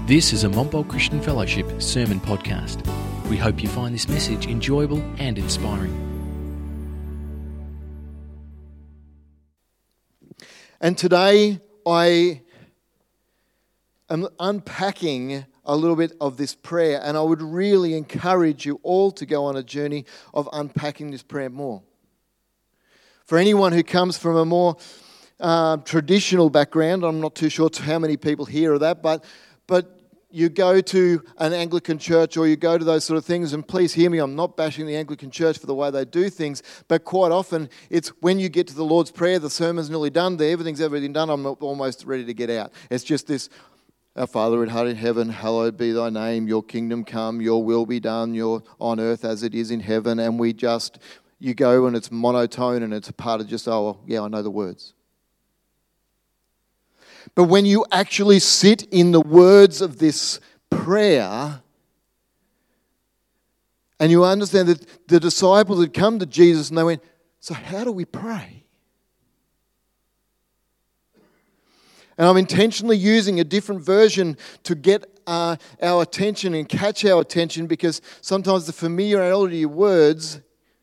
This is a Montbult Christian Fellowship sermon podcast. We hope you find this message enjoyable and inspiring. And today I am unpacking a little bit of this prayer, and I would really encourage you all to go on a journey of unpacking this prayer more. For anyone who comes from a more traditional background, I'm not too sure how many people here are that, but you go to an Anglican church or you go to those sort of things, and please hear me, I'm not bashing the Anglican church for the way they do things, but quite often it's when you get to the Lord's Prayer, the sermon's nearly done, everything's done, I'm almost ready to get out. It's just this, our Father in heaven, hallowed be thy name, your kingdom come, your will be done, your on earth as it is in heaven, and you go and it's monotone and it's a part of just, oh, yeah, I know the words. But when you actually sit in the words of this prayer and you understand that the disciples had come to Jesus and they went, so how do we pray? And I'm intentionally using a different version to get our attention and catch our attention, because sometimes the familiarity of words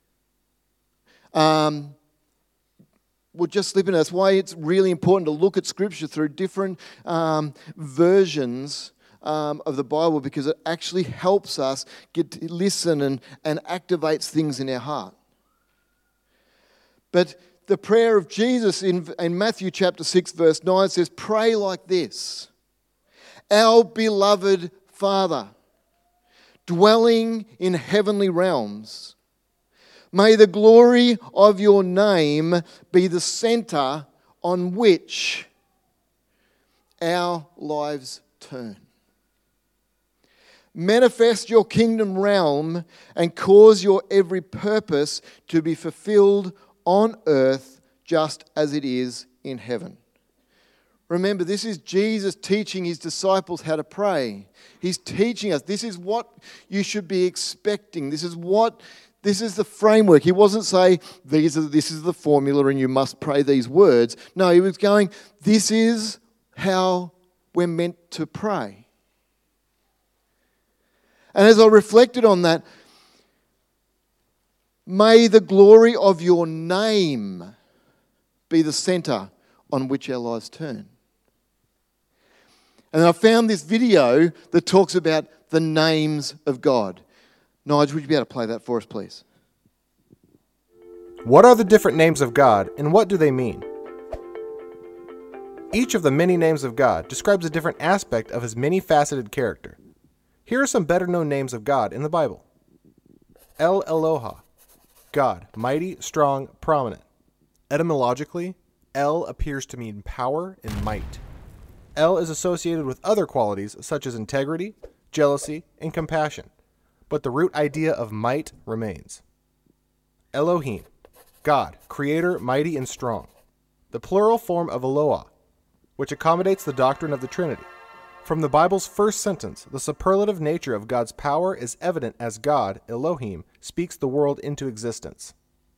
will just slip in. That's why it's really important to look at Scripture through different versions of the Bible, because it actually helps us get to listen and activates things in our heart. But the prayer of Jesus in Matthew chapter 6 verse 9 says, pray like this: Our beloved Father, dwelling in heavenly realms, may the glory of your name be the center on which our lives turn. Manifest your kingdom realm and cause your every purpose to be fulfilled on earth just as it is in heaven. Remember, this is Jesus teaching his disciples how to pray. He's teaching us, this is what you should be expecting. This is the framework. He wasn't saying, this is the formula and you must pray these words. No, he was going, this is how we're meant to pray. And as I reflected on that, may the glory of your name be the center on which our lives turn. And I found this video that talks about the names of God. Nigel, would you be able to play that for us, please? What are the different names of God, and what do they mean? Each of the many names of God describes a different aspect of his many-faceted character. Here are some better-known names of God in the Bible. El Eloha, God, mighty, strong, prominent. Etymologically, El appears to mean power and might. El is associated with other qualities such as integrity, jealousy, and compassion, but the root idea of might remains. Elohim, God, creator, mighty and strong. The plural form of Eloah, which accommodates the doctrine of the Trinity. From the Bible's first sentence, the superlative nature of God's power is evident as God, Elohim, speaks the world into existence.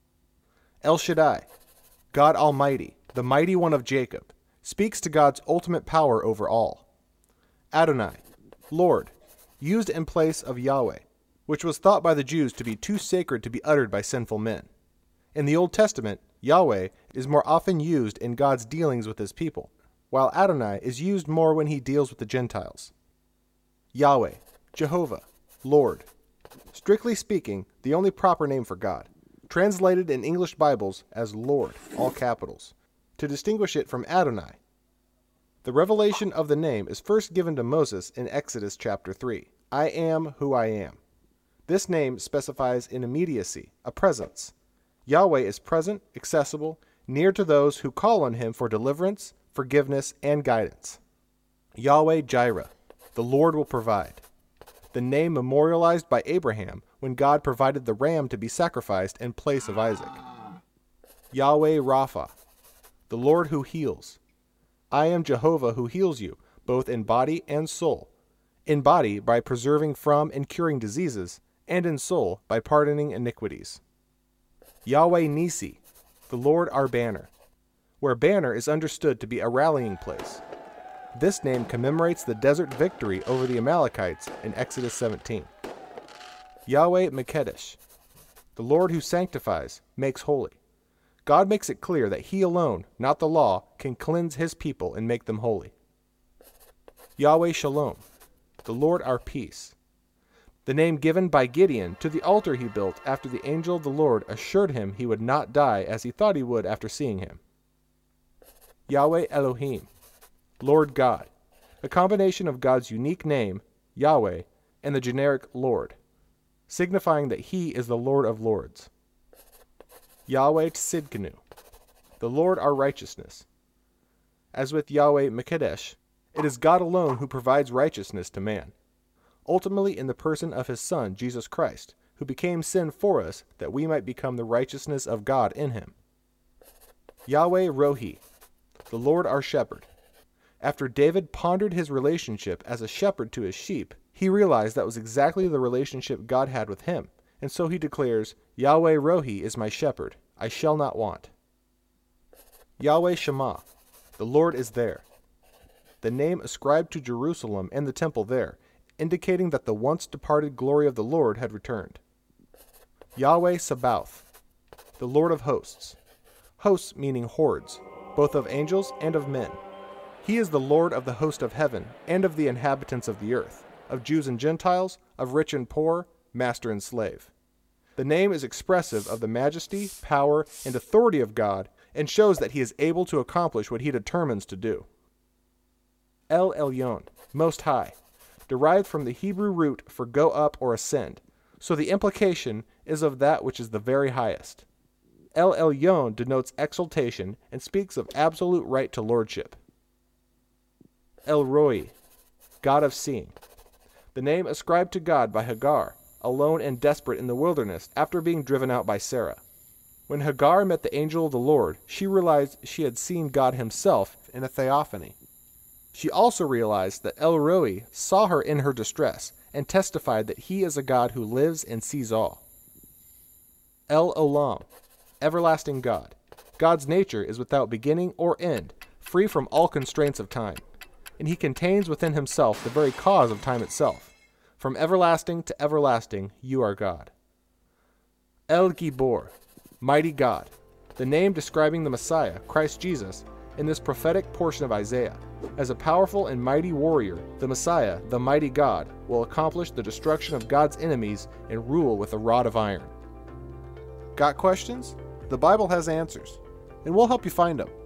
El Shaddai, God Almighty, the mighty one of Jacob, speaks to God's ultimate power over all. Adonai, Lord, used in place of Yahweh, which was thought by the Jews to be too sacred to be uttered by sinful men. In the Old Testament, Yahweh is more often used in God's dealings with his people, while Adonai is used more when he deals with the Gentiles. Yahweh, Jehovah, Lord. Strictly speaking, the only proper name for God, translated in English Bibles as Lord, all capitals, to distinguish it from Adonai. The revelation of the name is first given to Moses in Exodus chapter 3. I am who I am. This name specifies an immediacy, a presence. Yahweh is present, accessible, near to those who call on him for deliverance, forgiveness, and guidance. Yahweh Jireh, the Lord will provide. The name memorialized by Abraham when God provided the ram to be sacrificed in place of Isaac. Yahweh Rapha, the Lord who heals. I am Jehovah who heals you, both in body and soul. In body by preserving from and curing diseases, and in soul by pardoning iniquities. Yahweh Nisi, the Lord our banner, where banner is understood to be a rallying place. This name commemorates the desert victory over the Amalekites in Exodus 17. Yahweh Mekedesh, the Lord who sanctifies, makes holy. God makes it clear that He alone, not the law, can cleanse His people and make them holy. Yahweh Shalom, the Lord our peace. The name given by Gideon to the altar he built after the angel of the Lord assured him he would not die as he thought he would after seeing him. Yahweh Elohim, Lord God, a combination of God's unique name, Yahweh, and the generic Lord, signifying that He is the Lord of Lords. Yahweh Tsidkenu, the Lord our righteousness. As with Yahweh Mekedesh, it is God alone who provides righteousness to man, ultimately in the person of His Son, Jesus Christ, who became sin for us that we might become the righteousness of God in Him. Yahweh Rohi, the Lord our shepherd. After David pondered his relationship as a shepherd to his sheep, he realized that was exactly the relationship God had with him, and so he declares, Yahweh Rohi is my shepherd, I shall not want. Yahweh Shammah, the Lord is there. The name ascribed to Jerusalem and the temple there, indicating that the once departed glory of the Lord had returned. Yahweh Sabaoth, the Lord of hosts. Hosts meaning hordes, both of angels and of men. He is the Lord of the host of heaven and of the inhabitants of the earth, of Jews and Gentiles, of rich and poor, master and slave. The name is expressive of the majesty, power, and authority of God and shows that He is able to accomplish what He determines to do. El Elyon, Most High, derived from the Hebrew root for go up or ascend, so the implication is of that which is the very highest. El Elyon denotes exaltation and speaks of absolute right to lordship. El Roi, God of seeing. The name ascribed to God by Hagar, alone and desperate in the wilderness after being driven out by Sarah. When Hagar met the angel of the Lord, she realized she had seen God Himself in a theophany. She also realized that El Roi saw her in her distress and testified that He is a God who lives and sees all. El Olam, everlasting God. God's nature is without beginning or end, free from all constraints of time, and He contains within Himself the very cause of time itself. From everlasting to everlasting, you are God. El Gibor, mighty God, the name describing the Messiah, Christ Jesus, in this prophetic portion of Isaiah. As a powerful and mighty warrior, the Messiah, the mighty God, will accomplish the destruction of God's enemies and rule with a rod of iron. Got questions? The Bible has answers, and we'll help you find them.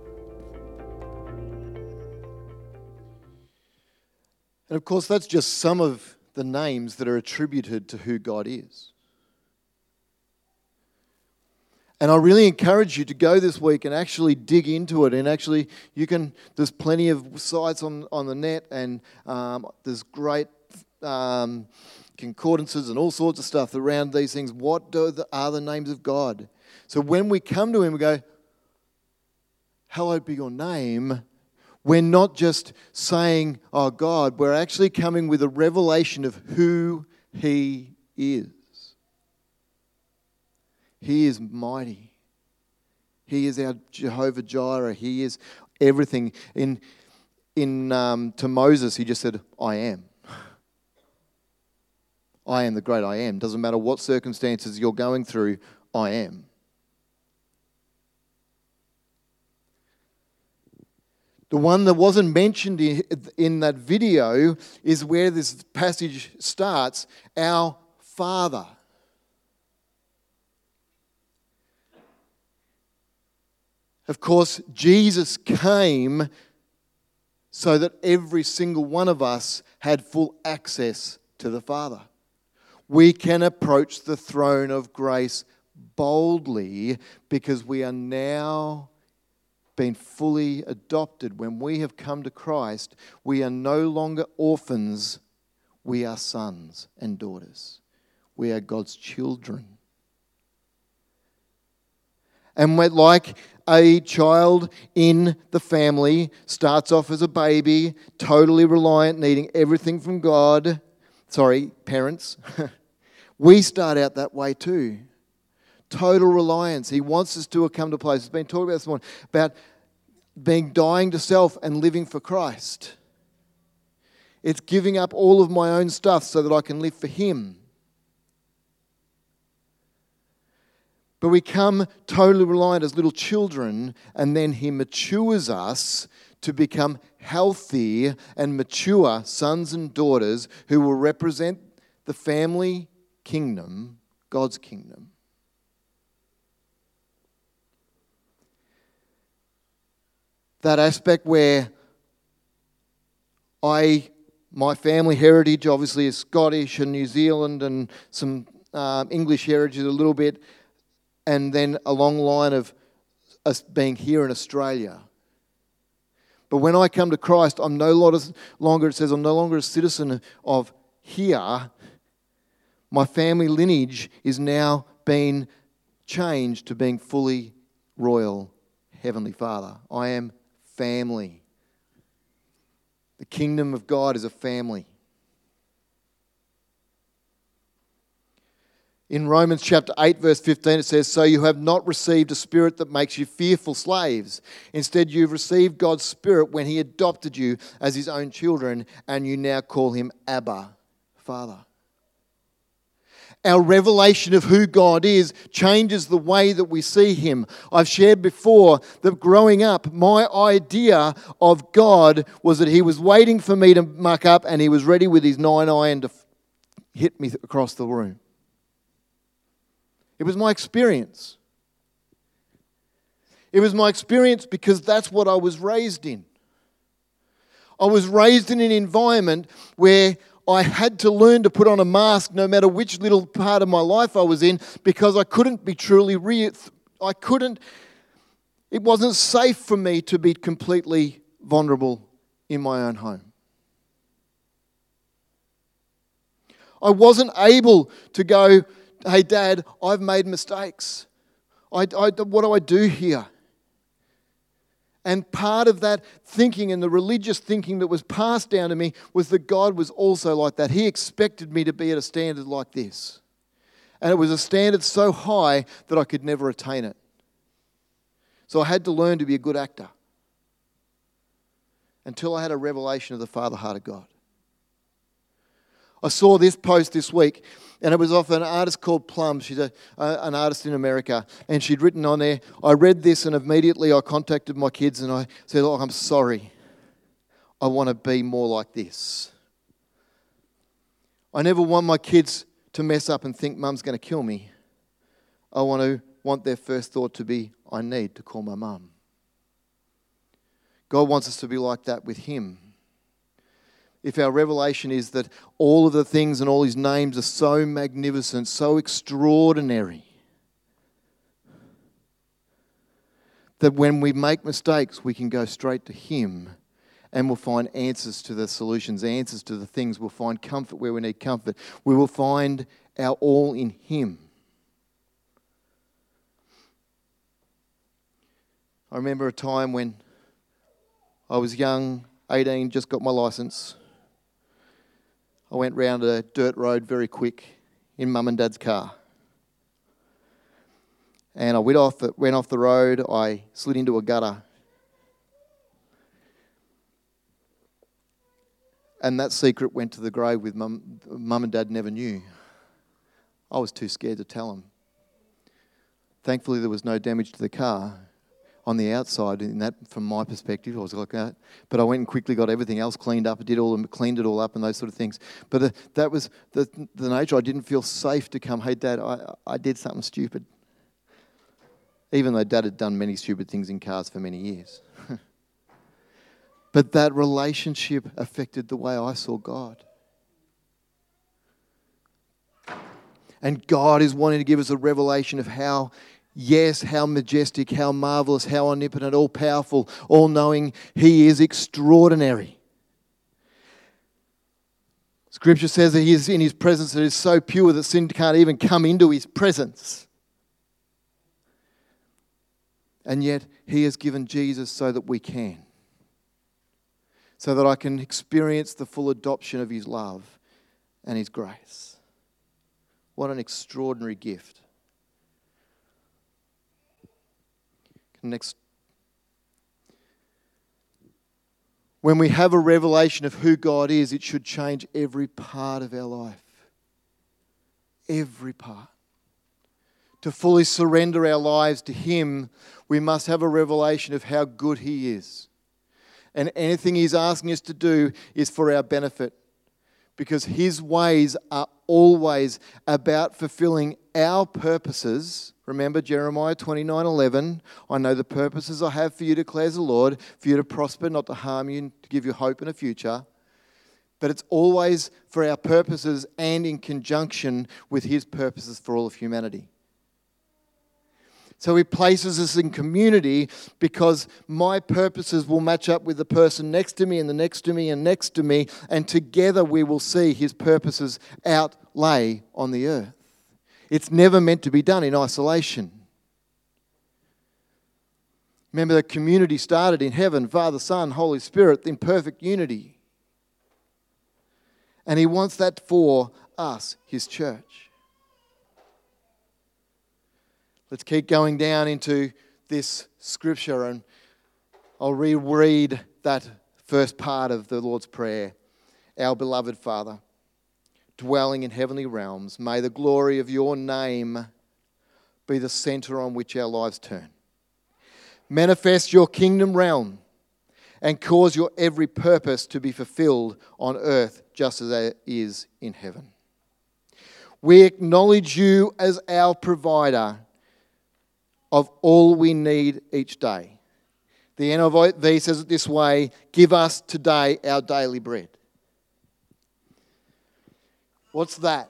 And of course, that's just some of the names that are attributed to who God is. And I really encourage you to go this week and actually dig into it. And actually, there's plenty of sites on the net, and there's great concordances and all sorts of stuff around these things. What are the names of God? So when we come to Him, we go, hallowed be your name. We're not just saying, oh God, we're actually coming with a revelation of who He is. He is mighty. He is our Jehovah Jireh. He is everything. To Moses, He just said, I am. I am the great I am. Doesn't matter what circumstances you're going through, I am. The one that wasn't mentioned in that video is where this passage starts, our Father. Of course, Jesus came so that every single one of us had full access to the Father. We can approach the throne of grace boldly because we are now been fully adopted. When we have come to Christ, we are no longer orphans. We are sons and daughters. We are God's children. And we're like a child in the family, starts off as a baby, totally reliant, needing everything from God. Sorry, parents. We start out that way too. Total reliance. He wants us to come to a place. It's been talked about this morning, about dying to self and living for Christ. It's giving up all of my own stuff so that I can live for Him. But we come totally reliant as little children, and then He matures us to become healthy and mature sons and daughters who will represent the family kingdom, God's kingdom. That aspect where my family heritage obviously is Scottish and New Zealand and some English heritage a little bit, and then a long line of us being here in Australia. But when I come to Christ, I'm no longer, it says, I'm no longer a citizen of here. My family lineage is now being changed to being fully royal Heavenly Father. I am family. The kingdom of God is a family. In Romans chapter 8, verse 15, it says, "So you have not received a spirit that makes you fearful slaves. Instead, you've received God's Spirit when He adopted you as His own children, and you now call Him Abba, Father." Our revelation of who God is changes the way that we see Him. I've shared before that growing up, my idea of God was that He was waiting for me to muck up and He was ready with His 9-iron to hit me across the room. It was my experience. It was my experience because that's what I was raised in. I was raised in an environment where I had to learn to put on a mask no matter which little part of my life I was in, because I couldn't be truly real. It wasn't safe for me to be completely vulnerable in my own home. I wasn't able to go, "Hey, Dad, I've made mistakes. What do I do here?" And part of that thinking and the religious thinking that was passed down to me was that God was also like that. He expected me to be at a standard like this. And it was a standard so high that I could never attain it. So I had to learn to be a good actor until I had a revelation of the Father heart of God. I saw this post this week, and it was off an artist called Plum. She's an artist in America, and she'd written on there, I read this and immediately I contacted my kids and I said, "Oh, I'm sorry. I want to be more like this. I never want my kids to mess up and think Mum's going to kill me. I want their first thought to be, I need to call my mum." God wants us to be like that with Him. If our revelation is that all of the things and all His names are so magnificent, so extraordinary, that when we make mistakes, we can go straight to Him and we'll find answers to the solutions, answers to the things. We'll find comfort where we need comfort. We will find our all in Him. I remember a time when I was young, 18, just got my licence. I went round a dirt road very quick in Mum and Dad's car. And I went off the road, I slid into a gutter. And that secret went to the grave with Mum and Dad never knew. I was too scared to tell them. Thankfully, there was no damage to the car on the outside. In that, from my perspective, I was like that. But I went and quickly got everything else cleaned up. Cleaned it all up and those sort of things. But that was the nature. I didn't feel safe to come, "Hey, Dad, I did something stupid." Even though Dad had done many stupid things in cars for many years. But that relationship affected the way I saw God. And God is wanting to give us a revelation of how majestic, how marvelous, how omnipotent, all-powerful, all-knowing He is. Extraordinary. Scripture says that He is in His presence that is so pure that sin can't even come into His presence. And yet He has given Jesus so that we can. So that I can experience the full adoption of His love and His grace. What an extraordinary gift. Next. When we have a revelation of who God is, it should change every part of our life. Every part. To fully surrender our lives to Him, we must have a revelation of how good He is. And anything He's asking us to do is for our benefit. Because His ways are always about fulfilling our purposes. Remember Jeremiah 29:11. I know the purposes I have for you, declares the Lord, for you to prosper, not to harm you, and to give you hope in a future. But it's always for our purposes and in conjunction with His purposes for all of humanity. So He places us in community because my purposes will match up with the person next to me and the next to me and next to me, and together we will see His purposes outlay on the earth. It's never meant to be done in isolation. Remember, the community started in heaven, Father, Son, Holy Spirit, in perfect unity. And He wants that for us, His church. Let's keep going down into this scripture, and I'll reread that first part of the Lord's Prayer. Our beloved Father, dwelling in heavenly realms, may the glory of your name be the center on which our lives turn. Manifest your kingdom realm and cause your every purpose to be fulfilled on earth just as it is in heaven. We acknowledge you as our provider of all we need each day. The NIV says it this way: give us today our daily bread. What's that?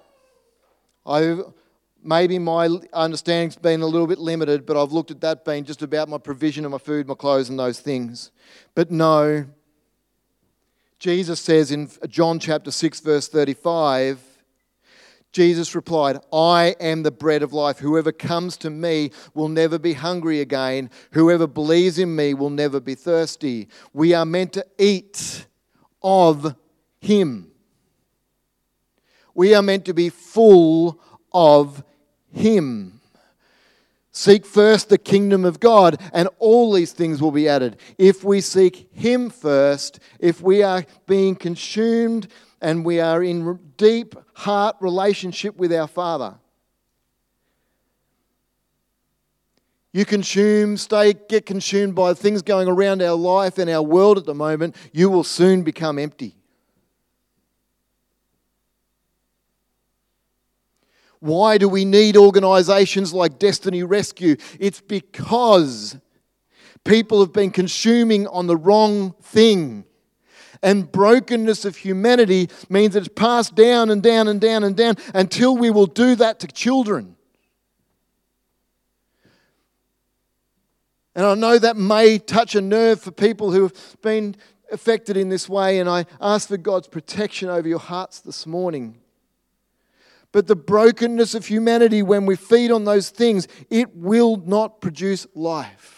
Maybe my understanding's been a little bit limited, but I've looked at that being just about my provision of my food, my clothes and those things. But no, Jesus says in John chapter 6 verse 35, Jesus replied, I am the bread of life. Whoever comes to me will never be hungry again. Whoever believes in me will never be thirsty. We are meant to eat of Him. We are meant to be full of Him. Seek first the kingdom of God, and all these things will be added. If we seek Him first, if we are being consumed and we are in deep heart relationship with our Father. You get consumed by things going around our life and our world at the moment, you will soon become empty. Why do we need organisations like Destiny Rescue? It's because people have been consuming on the wrong thing. And brokenness of humanity means it's passed down and down and down and down until we will do that to children. And I know that may touch a nerve for people who have been affected in this way, and I ask for God's protection over your hearts this morning. But the brokenness of humanity, when we feed on those things, it will not produce life.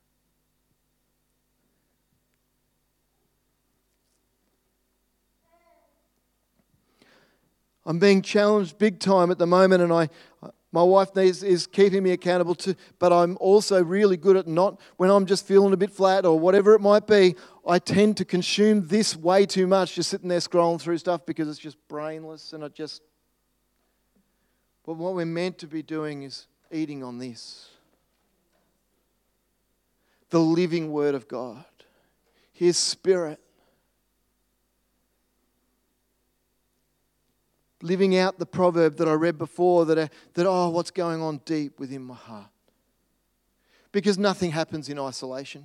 I'm being challenged big time at the moment, and my wife is keeping me accountable to, but I'm also really good at not, when I'm just feeling a bit flat or whatever it might be, I tend to consume this way too much, just sitting there scrolling through stuff because it's just brainless, and but what we're meant to be doing is eating on this. The living Word of God. His Spirit. Living out the proverb that I read before that what's going on deep within my heart. Because nothing happens in isolation.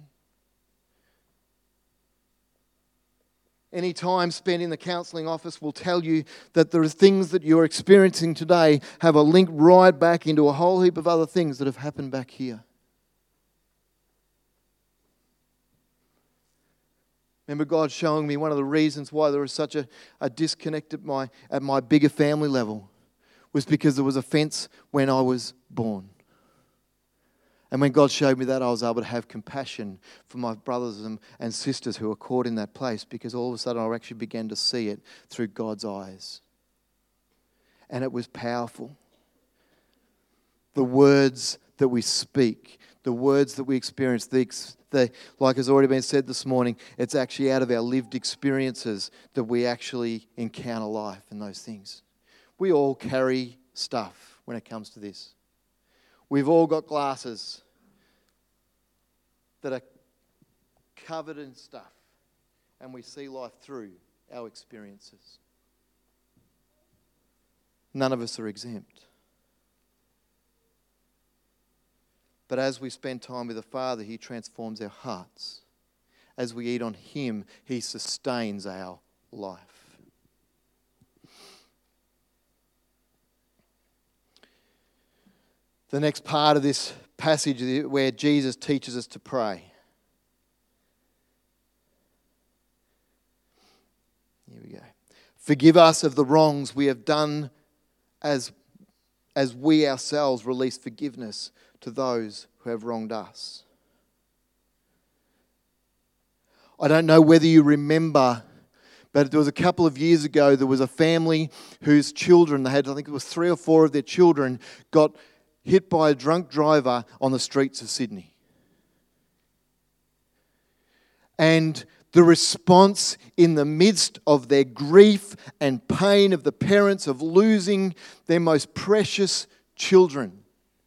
Any time spent in the counselling office will tell you that there are things that you're experiencing today have a link right back into a whole heap of other things that have happened back here. Remember God showing me one of the reasons why there was such a disconnect at my bigger family level was because there was offence when I was born. And when God showed me that, I was able to have compassion for my brothers and sisters who were caught in that place, because all of a sudden I actually began to see it through God's eyes. And it was powerful. The words that we speak, the words that we experience, like has already been said this morning, it's actually out of our lived experiences that we actually encounter life and those things. We all carry stuff when it comes to this. We've all got glasses that are covered in stuff, and we see life through our experiences. None of us are exempt. But as we spend time with the Father, He transforms our hearts. As we eat on Him, He sustains our life. The next part of this passage is where Jesus teaches us to pray. Here we go. Forgive us of the wrongs we have done as we ourselves release forgiveness to those who have wronged us. I don't know whether you remember, but there was a couple of years ago, there was a family whose children, they had, I think it was 3 or 4 of their children, got hit by a drunk driver on the streets of Sydney. And the response in the midst of their grief and pain of the parents of losing their most precious children.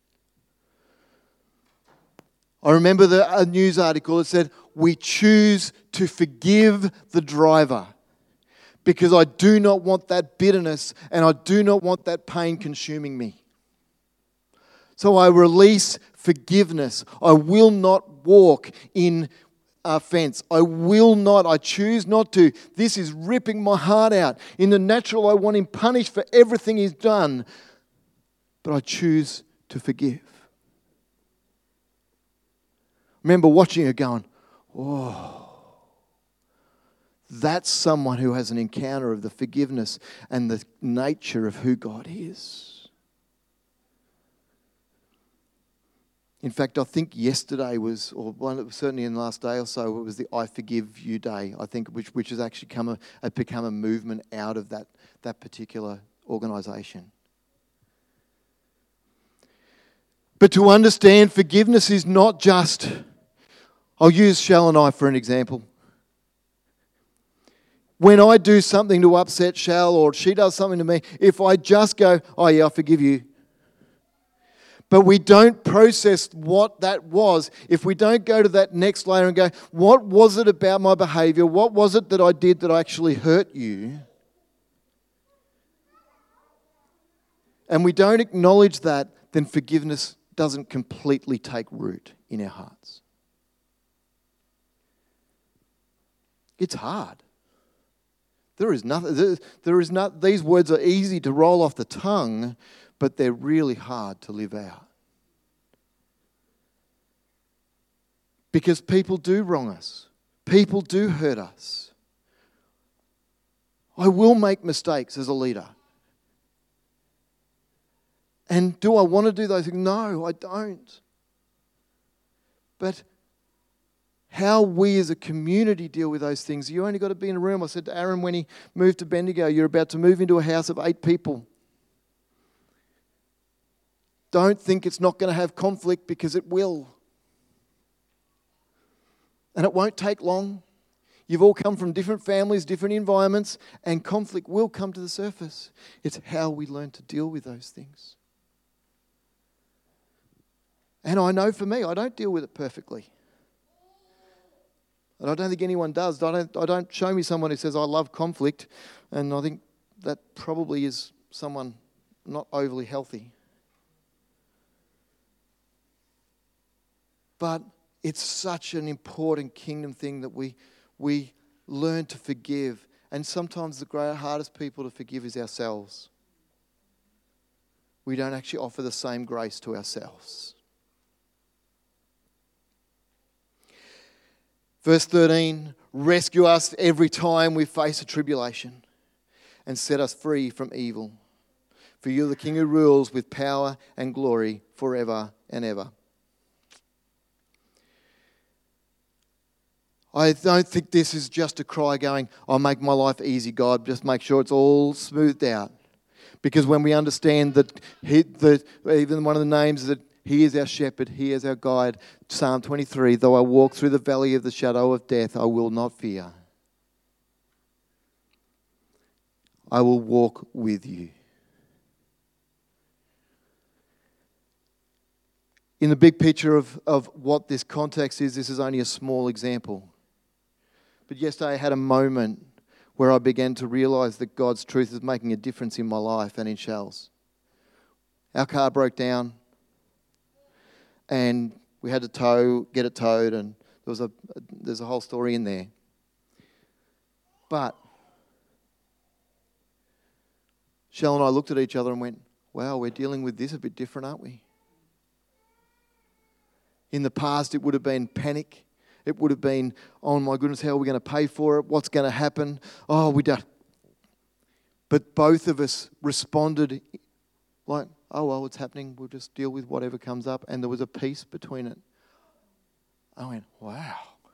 I remember a news article that said, "We choose to forgive the driver because I do not want that bitterness and I do not want that pain consuming me. So I release forgiveness. I will not walk in offense. I choose not to. This is ripping my heart out. In the natural, I want him punished for everything he's done. But I choose to forgive." I remember watching her going, "Oh, that's someone who has an encounter of the forgiveness and the nature of who God is." In fact, I think yesterday was, certainly in the last day or so, it was the I Forgive You Day, I think, which has actually become a movement out of that particular organisation. But to understand forgiveness is not just, I'll use Shell and I for an example. When I do something to upset Shell or she does something to me, if I just go, "Oh yeah, I forgive you," but we don't process what that was, if we don't go to that next layer and go, what was it about my behaviour? What was it that I did that actually hurt you? And we don't acknowledge that, then forgiveness doesn't completely take root in our hearts. It's hard. These words are easy to roll off the tongue, but they're really hard to live out. Because people do wrong us. People do hurt us. I will make mistakes as a leader. And do I want to do those things? No, I don't. But how we as a community deal with those things, you only got to be in a room. I said to Aaron when he moved to Bendigo, you're about to move into a house of 8 people. Don't think it's not going to have conflict, because it will. And it won't take long. You've all come from different families, different environments, and conflict will come to the surface. It's how we learn to deal with those things. And I know for me, I don't deal with it perfectly. And I don't think anyone does. I don't show me someone who says, "I love conflict," and I think that probably is someone not overly healthy. But it's such an important kingdom thing that we learn to forgive. And sometimes the hardest people to forgive is ourselves. We don't actually offer the same grace to ourselves. Verse 13, rescue us every time we face a tribulation and set us free from evil. For you're the King who rules with power and glory forever and ever. I don't think this is just a cry going, "I'll make my life easy, God, just make sure it's all smoothed out." Because when we understand that even one of the names that He is our shepherd. He is our guide. Psalm 23, though I walk through the valley of the shadow of death, I will not fear. I will walk with you. In the big picture of what this context is, this is only a small example. But yesterday I had a moment where I began to realize that God's truth is making a difference in my life and in Shell's. Our car broke down and we had to get it towed, and there's a whole story in there. But Shell and I looked at each other and went, wow, we're dealing with this a bit different, aren't we? In the past, it would have been panic. It would have been, oh my goodness, how are we going to pay for it? What's going to happen? Oh, we don't. But both of us responded like, oh, well, it's happening. We'll just deal with whatever comes up. And there was a peace between it. I went, wow.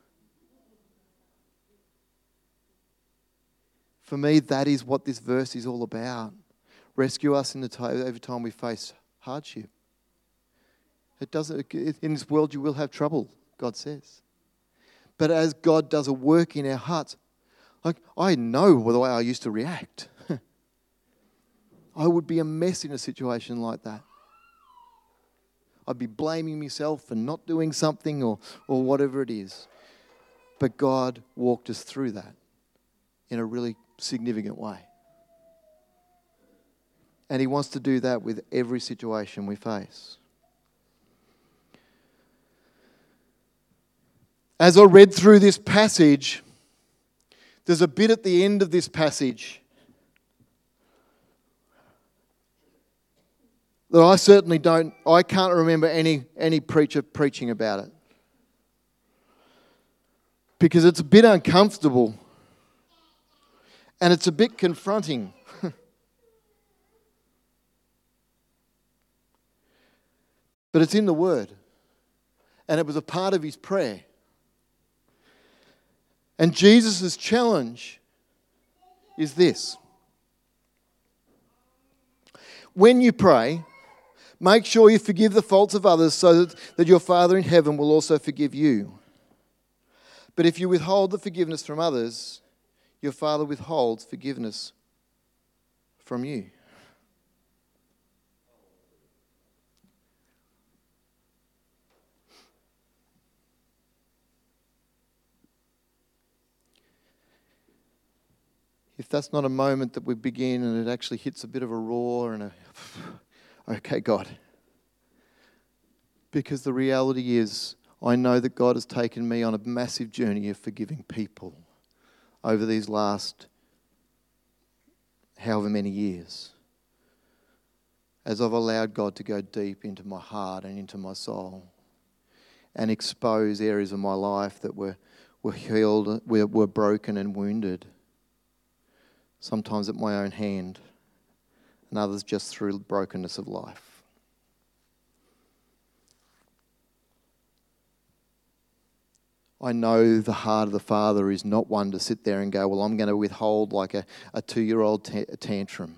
For me, that is what this verse is all about. Rescue us every time we face hardship. It doesn't. In this world you will have trouble, God says. But as God does a work in our hearts, like I know the way I used to react. I would be a mess in a situation like that. I'd be blaming myself for not doing something or whatever it is. But God walked us through that in a really significant way. And He wants to do that with every situation we face. As I read through this passage, there's a bit at the end of this passage that I can't remember any preacher preaching about it. Because it's a bit uncomfortable and it's a bit confronting. But it's in the Word. And it was a part of His prayer. And Jesus' challenge is this. When you pray, make sure you forgive the faults of others so that your Father in heaven will also forgive you. But if you withhold the forgiveness from others, your Father withholds forgiveness from you. If that's not a moment that we begin and it actually hits a bit of a roar and okay, God. Because the reality is, I know that God has taken me on a massive journey of forgiving people over these last however many years. As I've allowed God to go deep into my heart and into my soul and expose areas of my life that were healed, were broken and wounded. Sometimes at my own hand, and others just through the brokenness of life. I know the heart of the Father is not one to sit there and go, well, I'm going to withhold like a 2-year-old tantrum.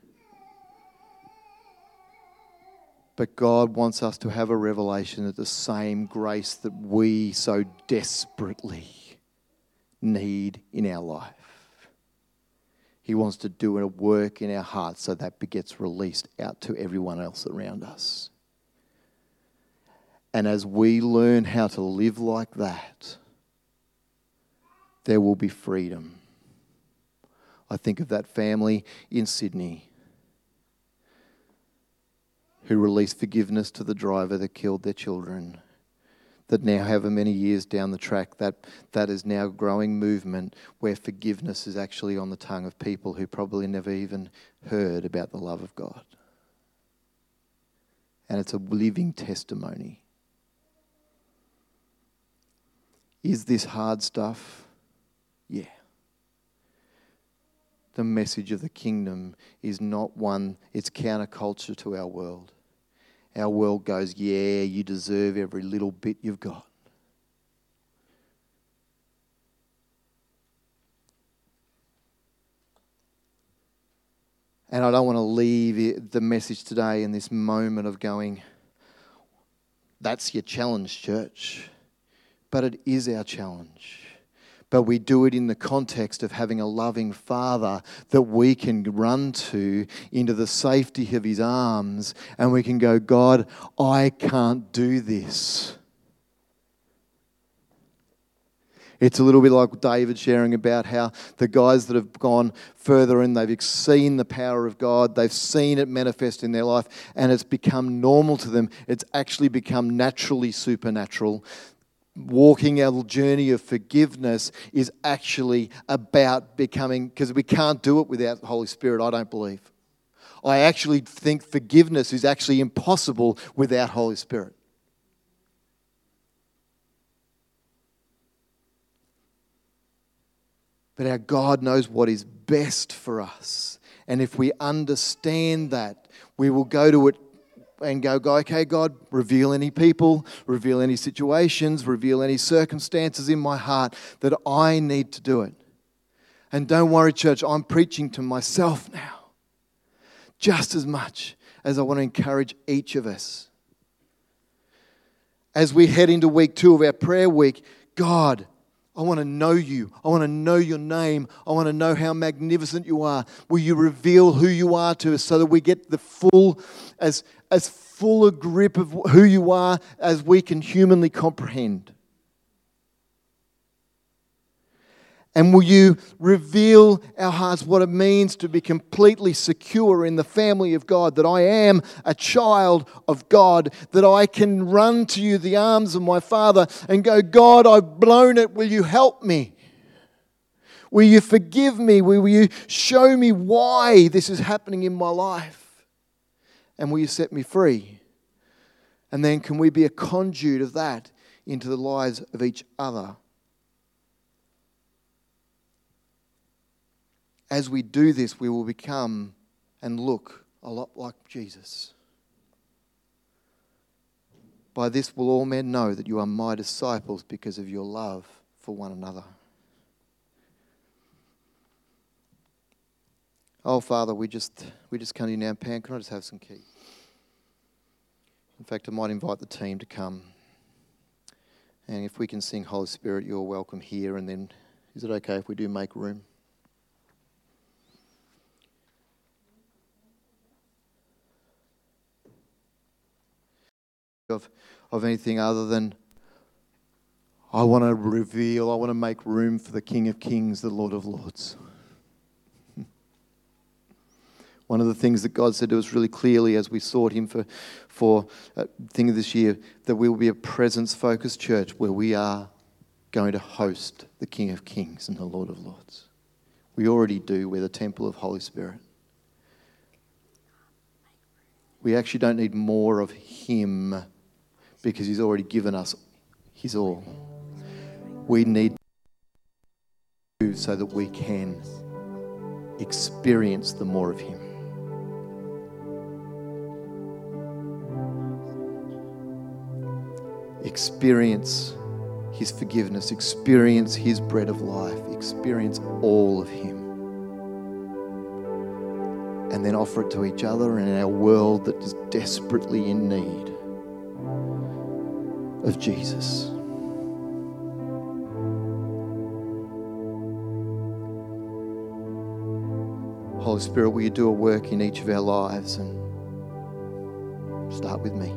But God wants us to have a revelation of the same grace that we so desperately need in our life. He wants to do a work in our hearts so that gets released out to everyone else around us. And as we learn how to live like that, there will be freedom. I think of that family in Sydney who released forgiveness to the driver that killed their children, that now however many years down the track, that is now a growing movement where forgiveness is actually on the tongue of people who probably never even heard about the love of God. And it's a living testimony. Is this hard stuff? Yeah. The message of the kingdom is not one, it's counterculture to our world. Our world goes, yeah, you deserve every little bit you've got. And I don't want to leave the message today in this moment of going, That's your challenge, church. But it is our challenge. But we do it in the context of having a loving Father that we can run to into the safety of His arms, and we can go, God, I can't do this. It's a little bit like David sharing about how the guys that have gone further and they've seen the power of God, they've seen it manifest in their life, and it's become normal to them. It's actually become naturally supernatural. Walking our journey of forgiveness is actually about becoming, because we can't do it without the Holy Spirit, I don't believe. I actually think forgiveness is actually impossible without Holy Spirit. But our God knows what is best for us. And if we understand that, we will go to it and go, okay, God, reveal any people, reveal any situations, reveal any circumstances in my heart that I need to do it. And don't worry, church, I'm preaching to myself now, just as much as I want to encourage each of us. As we head into week 2 of our prayer week, God, I want to know you. I want to know your name. I want to know how magnificent you are. Will you reveal who you are to us so that we get the full, as full a grip of who you are as we can humanly comprehend? And will you reveal our hearts what it means to be completely secure in the family of God, that I am a child of God, that I can run to you, the arms of my Father, and go, God, I've blown it. Will you help me? Will you forgive me? Will you show me why this is happening in my life? And will you set me free? And then can we be a conduit of that into the lives of each other? As we do this, we will become and look a lot like Jesus. By this will all men know that you are my disciples because of your love for one another. Oh, Father, we just come to you now. Pam, can I just have some keys? In fact, I might invite the team to come. And if we can sing Holy Spirit, you're welcome here. And then, is it okay if we do make room? Of anything other than I want to make room for the King of Kings, the Lord of Lords. One of the things that God said to us really clearly as we sought Him for thing of this year, that we will be a presence-focused church where we are going to host the King of Kings and the Lord of Lords. We already do. We're the temple of Holy Spirit. We actually don't need more of Him because He's already given us His all. We need to so that we can experience the more of Him. Experience His forgiveness, experience His bread of life, experience all of Him. And then offer it to each other and in our world that is desperately in need of Jesus. Holy Spirit, will you do a work in each of our lives, and start with me.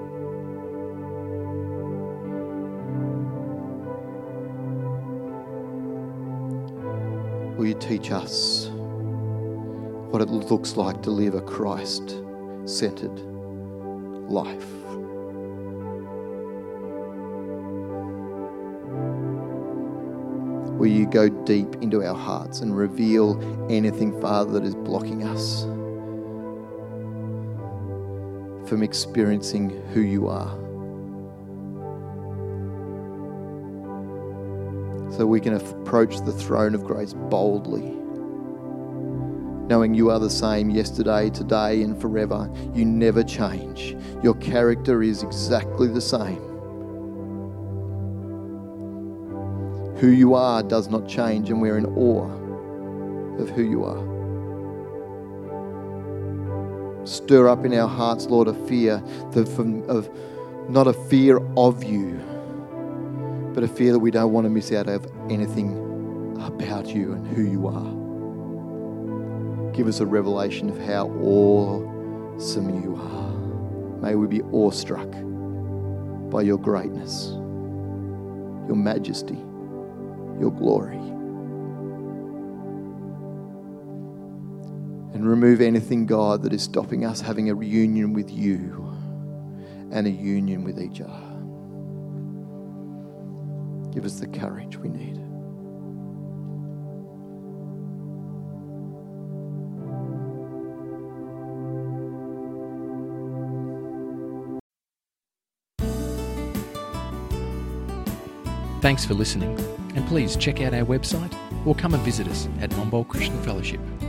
Will you teach us what it looks like to live a Christ-centered life? Will you go deep into our hearts and reveal anything, Father, that is blocking us from experiencing who you are? So we can approach the throne of grace boldly, knowing you are the same yesterday, today, and forever. You never change. Your character is exactly the same. Who you are does not change, and we're in awe of who you are. Stir up in our hearts, Lord, a fear of Not a fear of you, but a fear that we don't want to miss out of anything about you and who you are. Give us a revelation of how awesome you are. May we be awestruck by your greatness, your majesty, your glory. And remove anything, God, that is stopping us having a reunion with you and a union with each other. Give us the courage we need. Thanks for listening, and please check out our website or come and visit us at Momboll Christian Fellowship.